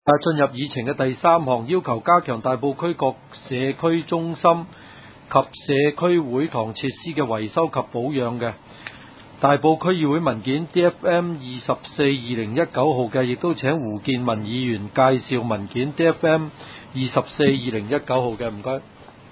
進入議程嘅第3項，要求加強大埔區各社區中心及社區會堂設施嘅維修及保養嘅。大埔區議會文件 DFM 24/2019號嘅，亦都請胡健民議員介紹文件 DFM 24/2019號嘅，唔該。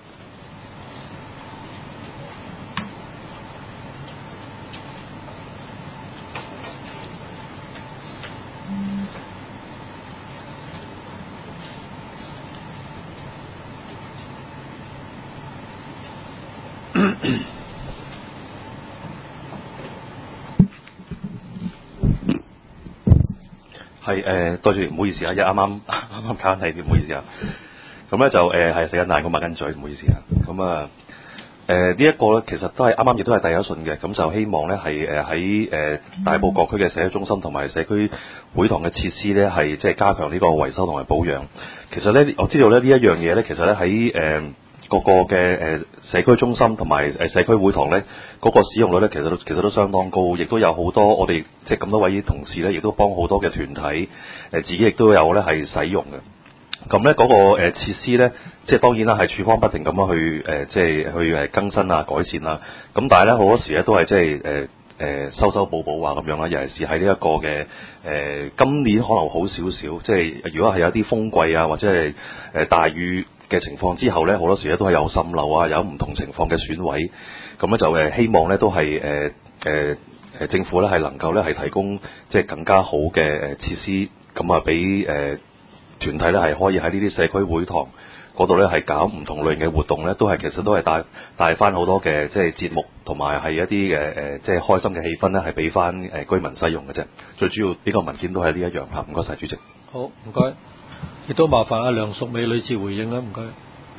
多謝，唔好意思啊，啱啱搞緊睇，唔好意思啊。咁咧就係食緊蛋糕，抹緊嘴，唔好意思啊。咁啊呢一個咧，其實都係啱啱亦都係第一順嘅。咁就希望咧係喺大埔各區嘅社區中心同埋社區會堂嘅設施咧，係即係加強呢個維修同埋保養。其實咧，我知道咧呢一樣嘢咧，其實咧喺各個嘅社區中心同埋社區會堂咧，嗰個使用率咧其實都相當高，亦都有好多我哋即係咁多位同事咧，亦都幫好多嘅團體自己亦都有咧係使用嘅。咁咧嗰個設施咧，即係當然啦，係處方不停咁樣去即係去更新啊、改善啦。咁但係咧好多時咧都係即係修修補補啊咁樣啦。尤其是喺呢一個嘅今年可能好少少，即係如果係有啲風季啊或者係大雨嘅情況之後咧，好多時咧都係有滲漏啊，有唔同情況嘅損毀。咁咧就希望咧都係政府咧係能夠咧係提供即係更加好嘅設施，咁啊俾團體咧係可以喺呢啲社區會堂嗰度咧係搞唔同類型嘅活動咧，其實都係帶翻好多嘅即係節目同埋係一啲嘅即係開心嘅氣氛咧，係俾翻居民使用嘅啫。最主要呢個文件都係呢一樣嚇。唔該晒主席。 好，唔該。亦都麻煩阿梁淑美女士回應啦，唔該。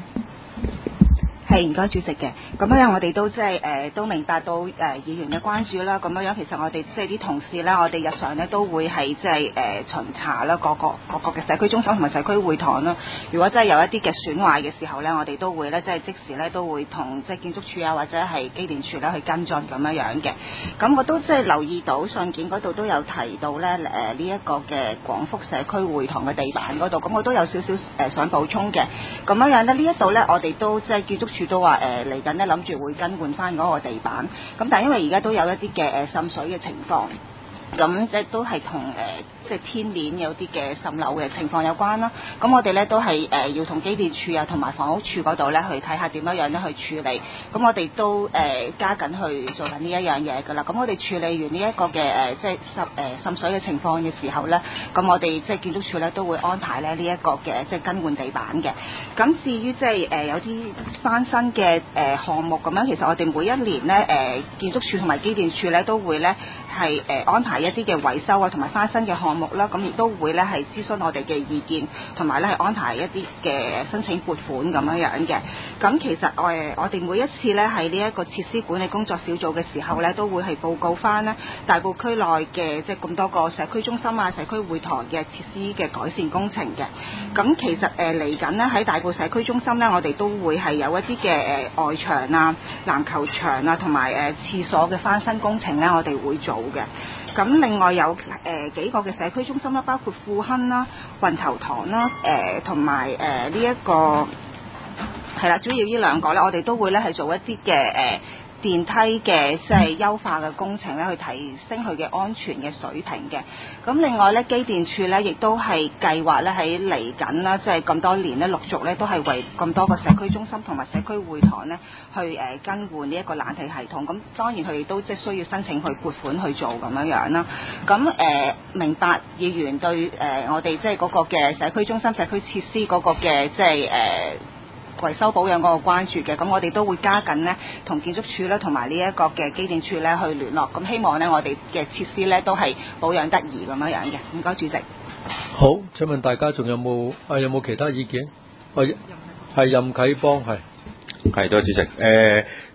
係，唔該主席嘅。咁樣我哋都即係都明白到議員嘅關注啦。咁樣其實我哋即係啲同事啦，我哋日常咧都會係即係巡查啦，各個嘅社區中心同埋社區會堂啦。如果真係有一啲嘅損壞嘅時候咧，我哋都會咧即係即時咧都會同即係建築署啊或者係機電署咧去跟進咁樣嘅。咁我都即係留意到信件嗰度都有提到咧呢一個嘅廣福社區會堂嘅地板嗰度，咁我都有少少想補充嘅。咁樣咧呢一度咧我哋都即係建築署都話嚟緊咧諗住會更換翻嗰個地板，咁但係因為而家都有一啲嘅滲水嘅情況，咁即係都係同即係天鏈有啲嘅滲漏嘅情況有關啦。咁我哋咧都係要同機電署啊同埋房屋署嗰度咧去睇下點樣咧去處理。咁我哋都加緊去做緊呢一樣嘢㗎啦。咁我哋處理完呢一個嘅即係滲水嘅情況嘅時候咧，咁我哋即係建築署咧都會安排咧呢一個嘅即係更換地板嘅。咁至於即係有啲翻新嘅項目咁樣，其實我哋每一年咧建築署同埋機電署咧都會咧係安排一啲嘅維修啊同埋翻新嘅項目啦，咁亦都會咧係諮詢我哋嘅意見，同埋咧係安排一啲嘅申請撥款咁樣嘅。咁其實我哋每一次咧喺呢一個設施管理工作小組嘅時候咧，都會係報告翻咧大埔區內嘅即係咁多個社區中心啊、社區會堂嘅設施嘅改善工程嘅。咁其實嚟緊咧喺大埔社區中心咧，我哋都會係有一啲嘅外牆啊、籃球場啊同埋廁所嘅翻新工程咧，我哋會做嘅。咁另外有幾個嘅社區中心啦，包括富亨啦、運頭塘啦、同埋呢一個係啦，主要呢兩個咧，我哋都會咧係做一啲嘅電梯嘅即係優化嘅工程咧，去提升佢嘅安全嘅水平嘅。咁另外咧，機電署咧亦都係計劃咧喺嚟緊啦，即係咁多年咧陸續咧都係為咁多個社區中心同埋社區會堂咧去更換呢一個冷氣系統。咁當然佢哋都即係需要申請去撥款去做咁樣啦。咁明白議員對我哋即係嗰個嘅社區中心、社區設施嗰個嘅即係維修保養嗰個關注嘅，咁我哋都會加緊呢同建築署咧同埋呢一個嘅機電署咧去聯絡，咁希望呢我哋嘅設施咧都係保養得宜咁樣嘅。唔該主席。 好，請問大家仲有冇有冇其他意見？係任啟邦係。 係，多謝主席。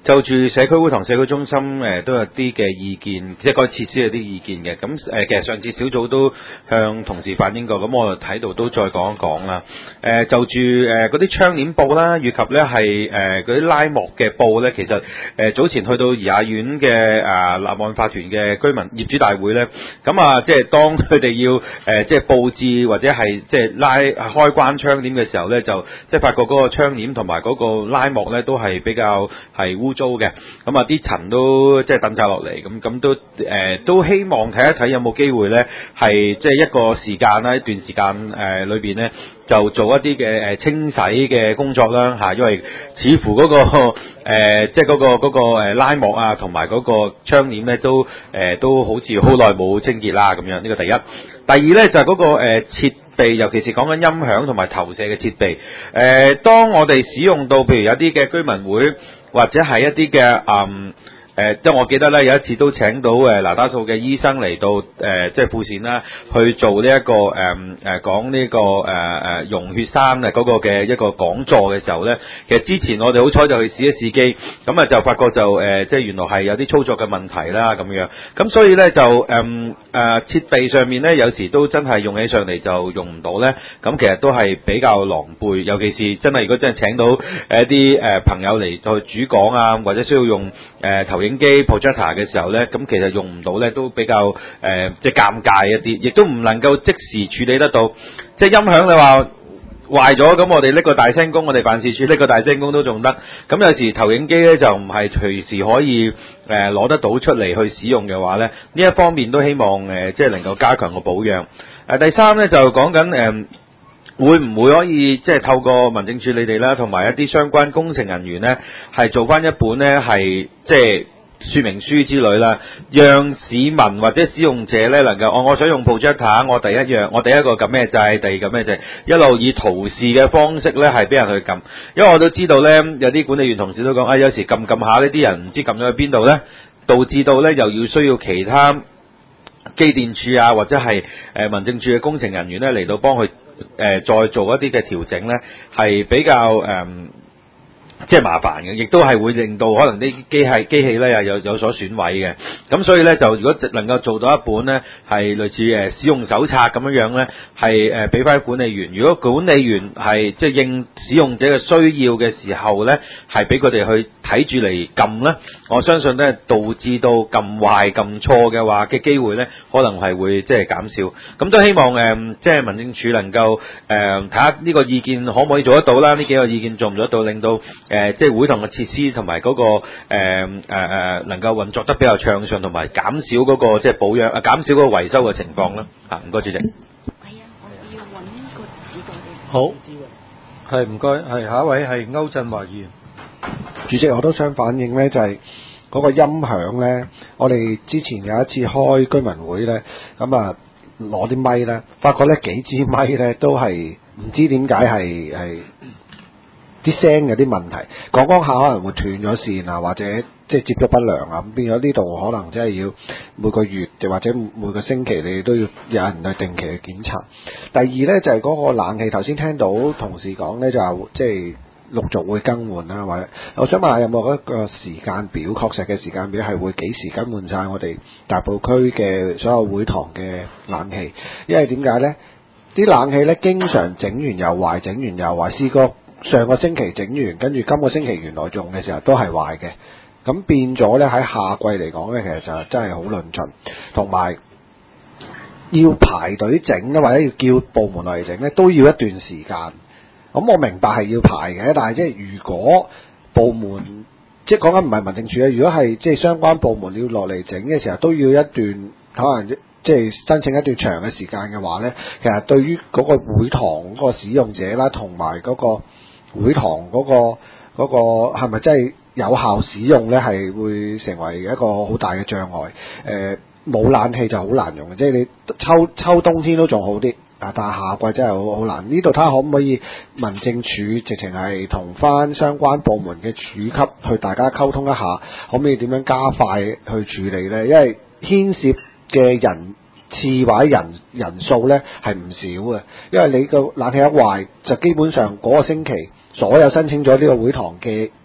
就住社區會堂、社區中心都有啲嘅意見，即係個設施有啲意見嘅。咁其實上次小組都向同事反映過，咁我喺度都再講一講啦。就住嗰啲窗簾布啦，以及咧係嗰啲拉幕嘅布咧，其實早前去到怡雅苑嘅立案法團嘅居民業主大會咧，咁即係當佢哋要即係佈置或者係即係開關窗簾嘅時候咧，就即係發覺嗰個窗簾同埋嗰個拉幕咧都係比較係污糟嘅，咁啲塵都即係抌晒落嚟，咁都希望睇一睇有冇機會咧，係即係一個時間啦，一段時間裏邊咧，就做一啲嘅清洗嘅工作啦嚇，因為似乎嗰個即係嗰個拉幕啊，同埋嗰個窗簾咧都好似好耐冇清潔啦咁樣，呢個第一。第二咧就係嗰個設備，尤其是講緊音響同埋投射嘅設備。當我哋使用到譬如有啲嘅居民會或者係一啲嘅即係我記得咧有一次都請到拿打素嘅醫生嚟到即係副線啦，去做呢一個講呢個溶血栓嗰個嘅一個講座嘅時候咧，其實之前我哋好彩就去試一試機，咁就發覺就即係原來係有啲操作嘅問題啦咁樣，咁所以咧就設備上面咧有時都真係用起上嚟就用唔到咧，咁其實都係比較狼狽，尤其是真係如果真係請到一啲朋友嚟去主講啊，或者需要用投影機 projector 嘅時候咧，咁其實用唔到咧，都比較即係尷尬一啲，亦都唔能夠即時處理得到。即係音響你話壞咗，咁我哋拎個大聲公，我哋辦事處拎個大聲公都仲得。咁有時投影機咧就唔係隨時可以攞得到出嚟去使用嘅話咧，呢一方面都希望即係能夠加強個保養。第三咧就講緊會唔會可以即係透過民政處你哋啦，同埋一啲相關工程人員咧，係做翻一本咧係即係說明書之類啦，讓市民或者使用者咧能夠我想用 projector， 我第一個撳咩掣，第二撳咩掣，一路以圖示嘅方式咧係俾人去撳。因為我都知道咧有啲管理員同事都講有時撳下呢啲人唔知撳咗去邊度咧，導致到咧又要需要其他機電處啊或者係民政處嘅工程人員咧嚟到幫佢再做一啲嘅調整咧，係比較即係麻煩嘅，亦都係會令到可能啲機器咧又有所損毀嘅。咁所以咧就如果能夠做到一本咧係類似使用手冊咁樣咧，係俾翻管理員。如果管理員係即係應使用者嘅需要嘅時候咧，係俾佢哋去睇住嚟撳咧，我相信咧導致到撳壞撳錯嘅話嘅機會咧，可能係會即係減少。咁都希望即係民政處能夠睇下呢個意見可唔可以做得到啦？呢幾個意見做唔做得到，令到即係會堂嘅設施同埋嗰個能夠運作得比較暢順，同埋減少嗰個即係保養減少嗰個維修嘅情況啦。唔該主席。係啊，我要揾個指導你。 好，係唔該，係下一位係歐振華議員。 主席，我都想反映咧，就係嗰個音響咧，我哋之前有一次開居民會咧，咁攞啲咪咧，發覺咧幾支咪咧都係唔知點解係啲聲有啲問題，講下可能會斷咗線啊，或者即係接觸不良啊，咁變咗呢度可能真係要每個月或者每個星期你都要有人去定期去檢查。第二咧就係嗰個冷氣，頭先聽到同事講咧就話即係陸續會更換啦，或者我想問下有冇一個時間表，確實嘅時間表係會幾時更換晒我哋大埔區嘅所有會堂嘅冷氣？因為點解咧？啲冷氣咧經常整完又壞，整完又壞，試過上個星期整完，跟住今個星期原來用嘅時候都係壞嘅，咁變咗咧喺夏季嚟講咧，其實就真係好論盡，同埋要排隊整咧，或者要叫部門嚟整咧，都要一段時間。咁我明白係要排嘅，但係即係如果部門即係講緊唔係民政處咧，如果係即係相關部門要落嚟整嘅時候，都要一段可能即係申請一段長嘅時間嘅話咧，其實對於嗰個會堂嗰個使用者啦，同埋嗰個會堂嗰個係咪真係有效使用咧，係會成為一個好大嘅障礙。冇冷氣就好難用嘅，即係你秋冬天都仲好啲。但係夏季真係好難。呢度睇下可唔可以民政處直情係同翻相關部門嘅處級去大家溝通一下，可唔可以點樣加快去處理呢？因為牽涉嘅人次或者人數呢係唔少嘅。因為你個冷氣一壞，就基本上嗰個星期所有申請咗呢個會堂嘅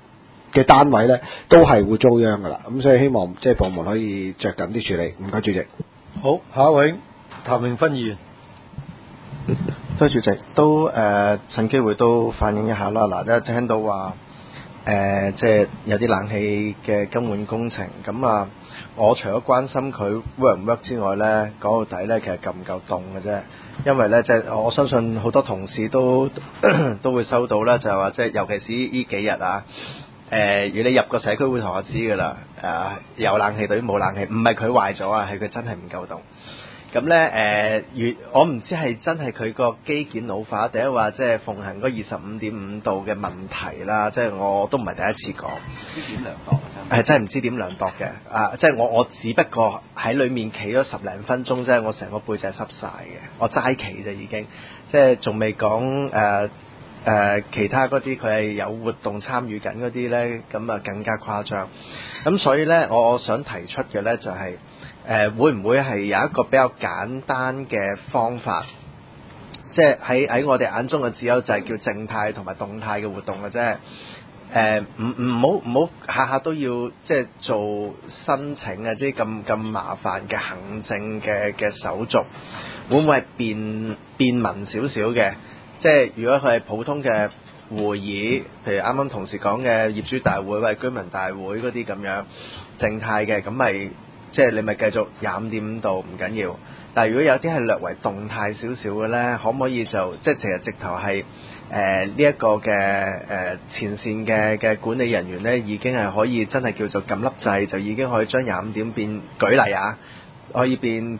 嘅單位咧，都係會遭殃噶啦。咁所以希望即係部門可以着緊啲處理。唔該主席。 好，下一位譚永芬議員。 多謝主席，都趁機會都反映一下啦。嗱，一聽到話即係有啲冷氣嘅更換工程，咁啊，我除咗關心佢 work 唔 work 之外咧，講到底咧，其實夠唔夠凍嘅啫。因為咧，即係我相信好多同事都都會收到啦，就係話即係尤其是呢幾日啊。如果你入個社區會堂就知㗎啦，有冷氣對於冇冷氣，唔係佢壞咗啊，係佢真係唔夠凍。咁咧我唔知係真係佢個機件老化，定係話即係奉行嗰25.5度嘅問題啦。即係我都唔係第一次講。 唔知點量度係真係唔知點量度嘅。即係我只不過喺裡面企咗10零分鐘啫，我成個背脊濕晒嘅。我齋企啫已經，即係仲未講其他嗰啲佢係有活動參與緊嗰啲咧，咁啊更加誇張。咁所以咧，我想提出嘅咧就係、會唔會係有一個比較簡單嘅方法，即係喺我哋眼中嘅只有就係叫靜態同埋動態嘅活動嘅啫。唔好下下都要即係做申請啊，即係咁麻煩嘅行政嘅手續，會唔會係便民少少嘅？即係如果佢係普通嘅會議，譬如啱啱同事講嘅業主大會或者居民大會嗰啲咁樣靜態嘅，咁咪即係你咪繼續25.5度唔緊要。但係如果有啲係略為動態少少嘅咧，可唔可以就即係其實直頭係呢一個嘅前線嘅管理人員咧，已經係可以真係叫做撳粒掣，就已經可以將25點變，舉例啊，可以變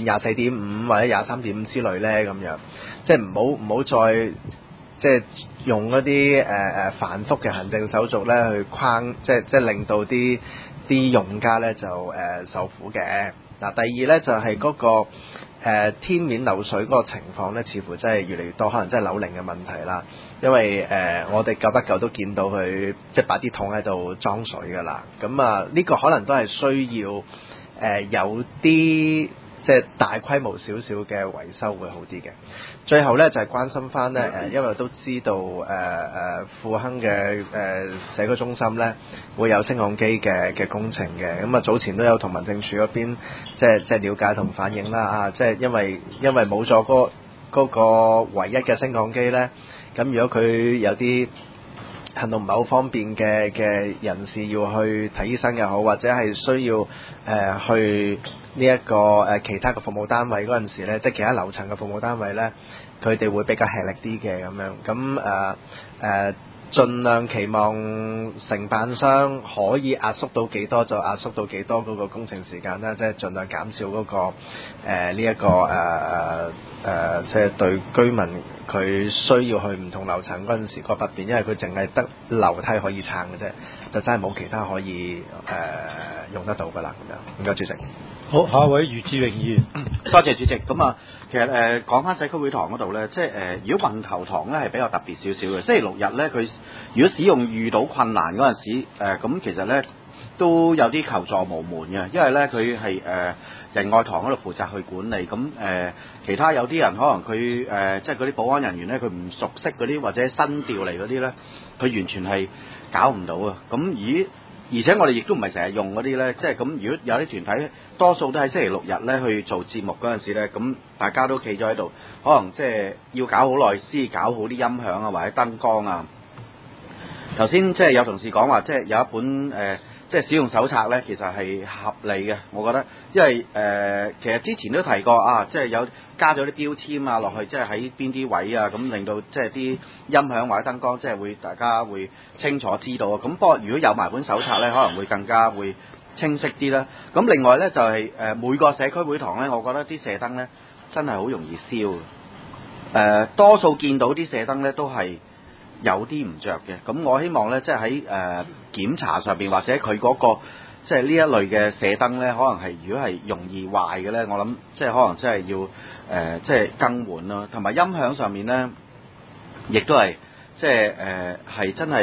24.5或者23.5之類咧咁樣，即係唔好再即係用嗰啲繁複嘅行政手續咧去框，即係令到啲用家咧就受苦嘅。嗱，第二咧就係嗰個天面漏水嗰個情況咧，似乎真係越嚟越多，可能真係樓齡嘅問題啦。因為我哋久不久都見到佢即係擺啲桶喺度裝水㗎啦。咁啊，呢個可能都係需要有啲即係大規模少少嘅維修會好啲嘅。最後咧就係關心翻咧因為都知道富亨嘅社區中心咧會有升降機嘅工程嘅。咁啊早前都有同民政處嗰邊即係了解同反映啦啊，即係因為冇咗嗰個唯一嘅升降機咧，咁如果佢有啲行動唔係好方便嘅人士要去睇醫生又好，或者係需要去呢一個其他嘅服務單位嗰陣時咧，即係其他樓層嘅服務單位咧，佢哋會比較吃力啲嘅咁樣。咁盡量期望承辦商可以壓縮到幾多就壓縮到幾多嗰個工程時間啦，即係盡量減少嗰個呢一個即係對居民佢需要去唔同樓層嗰陣時個不便，因為佢淨係得樓梯可以撐嘅啫，就真係冇其他可以用得到㗎啦咁樣。唔該主席。 好，下一位余志榮議員。 多謝主席。咁啊，其實講翻社區會堂嗰度咧，即係如果運頭堂咧係比較特別少少嘅。星期六日咧，佢如果使用遇到困難嗰陣時，咁其實咧都有啲求助無門嘅，因為咧佢係仁愛堂嗰度負責去管理，咁其他有啲人可能佢即係嗰啲保安人員咧，佢唔熟悉嗰啲或者新調嚟嗰啲咧，佢完全係搞唔到啊。咁而且我哋亦都唔係成日用嗰啲咧，即係咁。如果有啲團體多數都喺星期六日咧去做節目嗰陣時咧，咁大家都企咗喺度，可能即係要搞好耐先搞好啲音響啊，或者燈光啊。頭先即係有同事講話，即係有一本即係使用手冊咧，其實係合理嘅，我覺得，因為其實之前都提過啊，即係有加咗啲標籤啊落去，即係喺邊啲位啊，咁令到即係啲音響或者燈光，即係大家會清楚知道啊。咁不過如果有埋本手冊咧，可能會更加會清晰啲啦。咁另外咧就係每個社區會堂咧，我覺得啲射燈咧真係好容易燒嘅。多數見到啲射燈咧都係有啲唔着嘅，咁我希望咧，即係喺檢查上邊或者佢嗰個即係呢一類嘅射燈咧，可能係如果係容易壞嘅咧，我諗即係可能真係要即係更換咯。同埋音響上面咧，亦都係即係係真係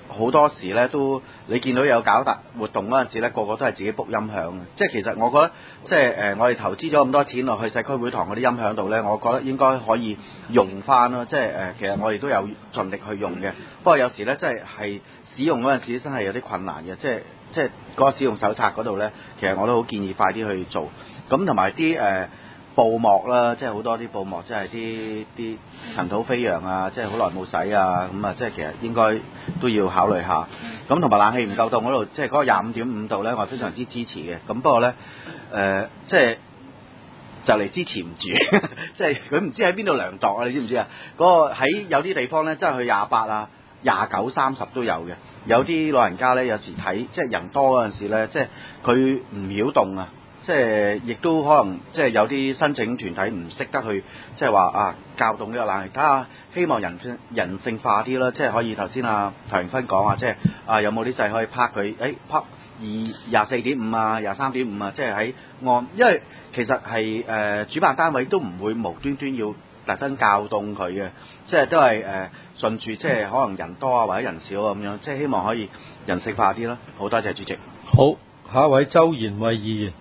好多時咧都你見到有搞大活動嗰陣時咧，個個都係自己 book 音響嘅。即係其實我覺得即係我哋投資咗咁多錢落去社區會堂嗰啲音響度咧，我覺得應該可以用翻咯。即係其實我哋都有盡力去用嘅。不過有時咧，即係使用嗰陣時真係有啲困難嘅。即係嗰個使用手冊嗰度咧，其實我都好建議快啲去做。咁同埋啲布幕啦，即係好多啲布幕，即係啲塵土飛揚啊，即係好耐冇洗啊，咁啊，即係其實應該都要考慮下。咁同埋冷氣唔夠凍嗰度，即係嗰個25.5度咧，我非常之支持嘅。咁不過咧，即係就嚟支持唔住，即係佢唔知喺邊度量度啊？你知唔知啊？嗰個喺有啲地方咧，真係去28啊、29、30都有嘅。有啲老人家咧，有時睇即係人多嗰陣時咧，即係佢唔曉凍啊。即係亦都可能即係有啲申請團體唔識得去即係話校凍呢個冷氣，睇下希望人性化啲啦，即係可以頭先譚榮芬講啊，即係有冇啲掣可以拍佢拍24.5啊、23.5啊，即係喺因為其實係主辦單位都唔會無端端要特登校凍佢嘅，即係都係順住即係可能人多啊或者人少啊咁樣，即係希望可以人性化啲啦。好多謝主席。 好，下一位周賢慧議員。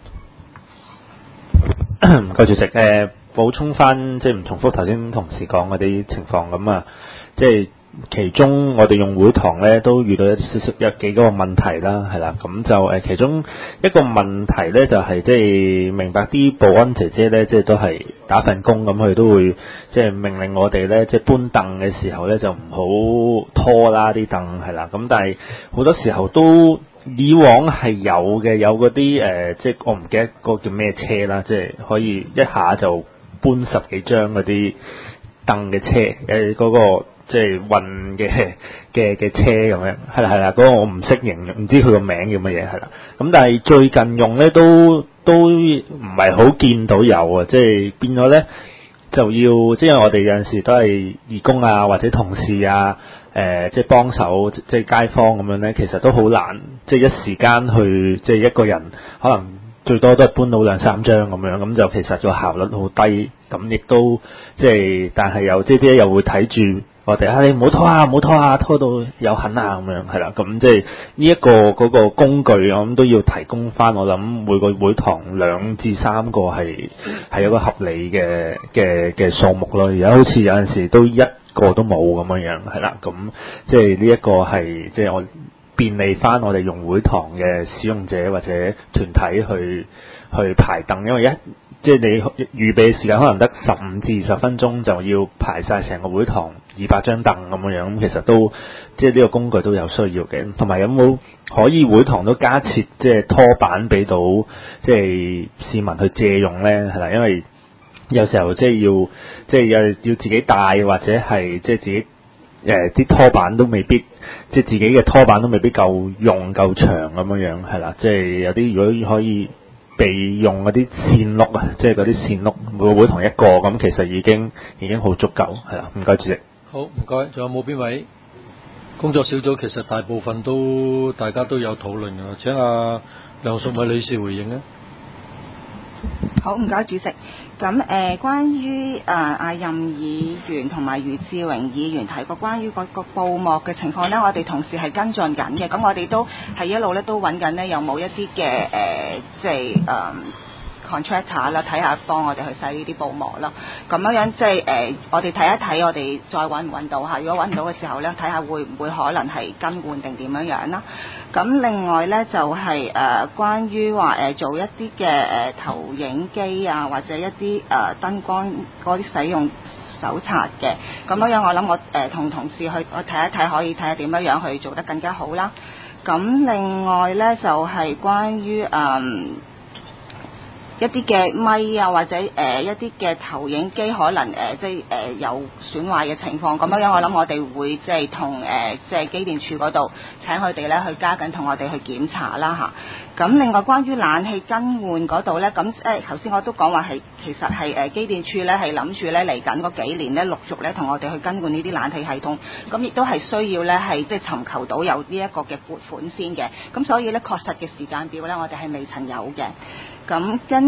唔該主席，補充翻即係唔重複頭先同事講嗰啲情況咁啊，即係其中我哋用會堂咧都遇到有幾個問題啦，係啦，咁就其中一個問題咧就係即係明白啲保安姐姐咧即係都係打份工咁，佢都會即係命令我哋咧即係搬凳嘅時候咧就唔好拖啦啲凳係啦，咁但係好多時候都以往係有嘅，有嗰啲即係我唔記得嗰個叫咩車啦，即係可以一下就搬10幾張嗰啲凳嘅車，嗰個即係運嘅車咁樣，係啦，嗰個我唔識形容，唔知佢個名叫乜嘢係啦。咁但係最近用咧都唔係好見到有啊，即係變咗咧就要即係我哋有陣時都係義工啊或者同事啊。即係幫手，即係街坊咁樣咧，其實都好難，即係一時間去，即係一個人可能最多都係搬到2-3張咁樣，咁就其實個效率好低，咁亦都即係，但係又姐姐又會睇住我哋你唔好拖啊，唔好拖啊，拖到有痕啊咁樣，係啦，咁即係呢一個嗰個工具，我諗都要提供翻，我諗每個會堂2至3個係一個合理嘅數目咯。而家好似有陣時都一個都冇咁樣，係啦，咁即係呢一個係即係我便利翻我哋用會堂嘅使用者或者團體去排凳，因為即係你預備時間可能得15至20分鐘就要排晒成個會堂200張凳咁樣，咁其實都即係呢個工具都有需要嘅。同埋有冇可以會堂都加設即係拖板俾到即係市民去借用咧？係啦，因為有時候即係要自己帶或者係即係自己啲拖板都未必，即係自己嘅拖板都未必夠用夠長咁樣，係啦，即係有啲如果可以備用嗰啲線碌啊，即係嗰啲線碌每個會堂一個，咁其實已經好足夠，係啦。唔該主席。 好，唔該。仲有冇邊位？工作小組其實大部分大家都有討論嘅，請阿梁淑美女士回應啊。 好，唔該主席。咁關於阿任議員同埋余志榮議員提過關於個布幕嘅情況呢，我哋同事係跟進緊嘅。咁我哋都係一路咧都揾緊呢，有冇一啲嘅即係contractor 啦，睇下幫我哋去洗呢啲布幕啦。咁樣即係我哋睇一睇，我哋再揾唔揾到嚇。如果揾唔到嘅時候呢，睇下會唔會可能係更換定點樣啦。咁另外呢，就係關於話做一啲嘅投影機啊，或者一啲燈光嗰啲使用手冊嘅。咁樣我諗我同同事去我睇一睇，可以睇下點樣去做得更加好啦。咁另外呢，就係關於一啲嘅咪啊，或者一啲嘅投影機可能即係有損壞嘅情況，咁樣我諗我哋會即係同即係機電署嗰度請佢哋咧去加緊同我哋去檢查啦嚇。咁另外關於冷氣更換嗰度咧，咁頭先我都講話係其實係機電署咧係諗住咧嚟緊嗰幾年咧陸續咧同我哋去更換呢啲冷氣系統，咁亦都係需要咧係即係尋求到有呢一個嘅撥款先嘅，咁所以咧確實嘅時間表咧我哋係未曾有嘅。咁跟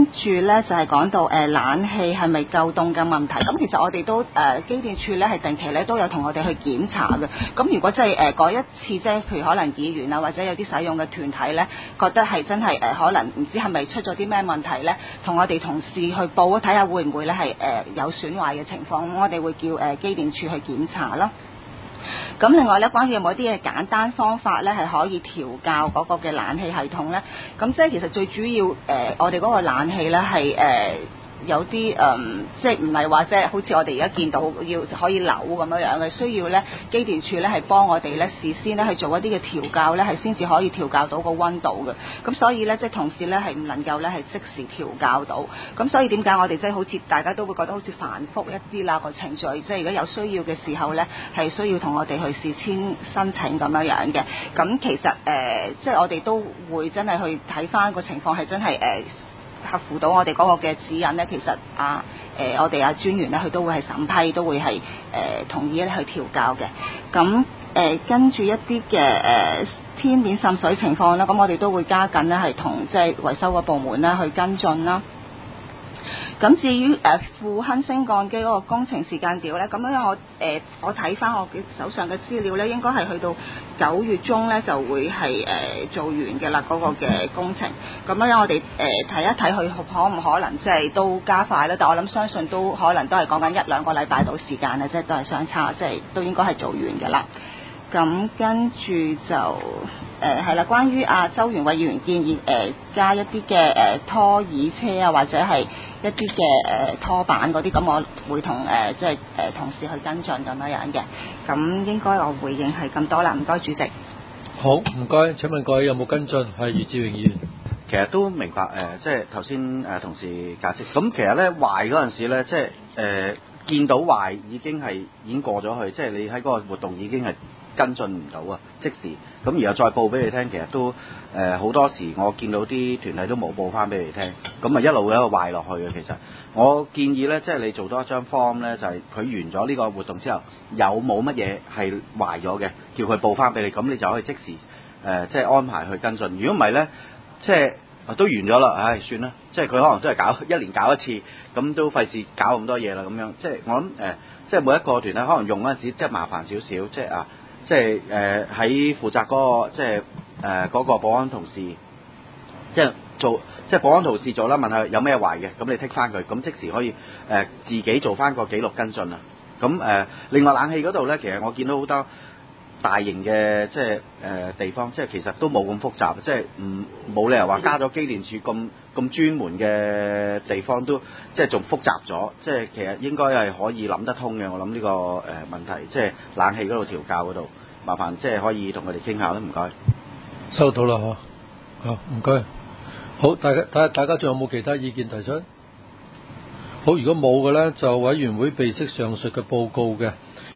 跟住咧就係講到冷氣係咪夠凍嘅問題。咁其實我哋都機電處咧係定期咧都有同我哋去檢查嘅。咁如果即係嗰一次即係譬如可能議員啊或者有啲使用嘅團體咧，覺得係真係可能唔知係咪出咗啲咩問題咧，同我哋同事去報睇下會唔會咧係有損壞嘅情況，我哋會叫機電處去檢查咯。咁另外咧，關於有冇啲嘅簡單方法咧，係可以調校嗰個嘅冷氣系統咧？咁即係其實最主要我哋嗰個冷氣咧係有啲即係唔係話即係好似我哋而家見到要可以扭咁樣嘅，需要咧機電處咧係幫我哋咧事先咧去做一啲嘅調校咧，係先至可以調校到個溫度嘅。咁所以咧即係同事咧係唔能夠咧係即時調校到。咁所以點解我哋即係好似大家都會覺得好似繁複一啲啦個程序，即係如果有需要嘅時候咧係需要同我哋去事先申請咁樣嘅。咁其實即係我哋都會真係去睇翻個情況係真係合乎到我哋嗰個嘅指引咧，其實我哋專員咧，佢都會係審批，都會係同意咧去調校嘅。咁跟住一啲嘅天面滲水情況啦，咁我哋都會加緊咧係同即係維修個部門啦去跟進啦。咁至於富亨升降機嗰個工程時間表咧，咁樣我睇翻我手上嘅資料咧，應該係去到9月中咧就會係做完嘅啦嗰個嘅工程。咁樣我哋睇一睇佢可唔可能即係都加快咧？但我諗相信都可能都係講緊1-2個禮拜到時間啊，即係都係相差，即係都應該係做完嘅啦。咁跟住就係啦，關於周元偉議員建議加一啲嘅拖椅車啊，或者係一啲嘅拖板嗰啲，咁我會同即係同事去跟進咁樣嘅。咁應該我回應係咁多啦，唔該主席。 好，唔該。請問各位有冇跟進？係余志榮議員。 其實都明白即係頭先同事解釋。咁其實咧壞嗰陣時咧，即係見到壞已經過咗去，即係你喺嗰個活動已經係跟進唔到啊，即時咁然後再報俾你聽，其實都好多時我見到啲團體都冇報翻俾你聽，咁啊一路壞落去嘅。其實我建議咧，即係你做多一張 form 咧，就係佢完咗呢個活動之後，有冇乜嘢係壞咗嘅，叫佢報翻俾你，咁你就可以即時即係安排去跟進。如果唔係咧，即係都完咗啦，唉算啦，即係佢可能都係一年搞一次，咁都費事搞咁多嘢啦咁樣。即係我諗即係每一個團體可能用嗰陣時即係麻煩少少，即係即係喺負責嗰個即係嗰個保安同事，即係即係保安同事做啦，問下有咩壞嘅，咁你剔翻佢，咁即時可以自己做翻個記錄跟進啊。咁另外冷氣嗰度咧，其實我見到好多大型嘅即係地方，即係其實都冇咁複雜，即係冇理由話加咗機電處咁專門嘅地方都即係仲複雜咗，即係其實應該係可以諗得通嘅。我諗呢個問題，即係冷氣嗰度調校嗰度，麻煩即係可以同佢哋傾下啦，唔該。 收到啦，好唔該。好，大家仲有冇其他意見提出？好，如果冇嘅咧，就委員會備悉上述嘅報告嘅。